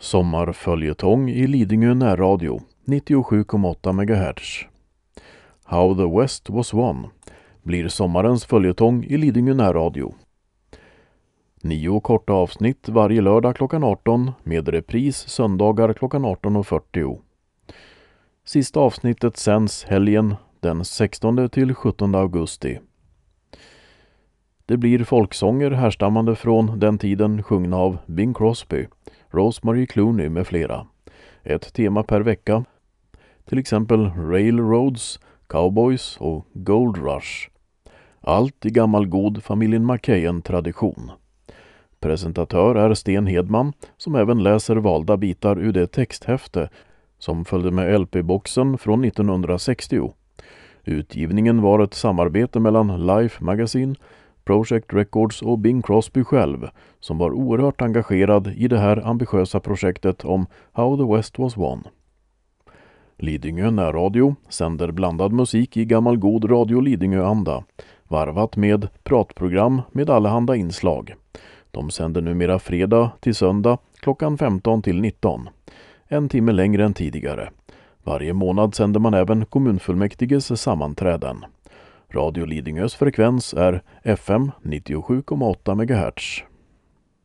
Sommarföljetong i Lidingö närradio 97,8 MHz. How the West was won blir sommarens följetong i Lidingö närradio. 9 korta avsnitt varje lördag klockan 18 med repris söndagar klockan 18.40. Sista avsnittet sänds helgen den 16 till 17 augusti. Det blir folksånger härstammande från den tiden sjungna av Bing Crosby, Rosemary Clooney med flera. Ett tema per vecka, till exempel Railroads, Cowboys och Gold Rush. Allt i gammal god familjen McKayen-tradition. Presentatör är Sten Hedman som även läser valda bitar ur det texthäfte som följde med LP-boxen från 1960. Utgivningen var ett samarbete mellan Life Magazine, Project Records och Bing Crosby själv som var oerhört engagerad i det här ambitiösa projektet om How the West was won. Lidingö närradio sänder blandad musik i gammal god radio Lidingö-anda, varvat med pratprogram med allehanda inslag. De sänder numera fredag till söndag klockan 15 till 19, en timme längre än tidigare. Varje månad sänder man även kommunfullmäktiges sammanträden. Radio Lidingös frekvens är FM 97,8 MHz.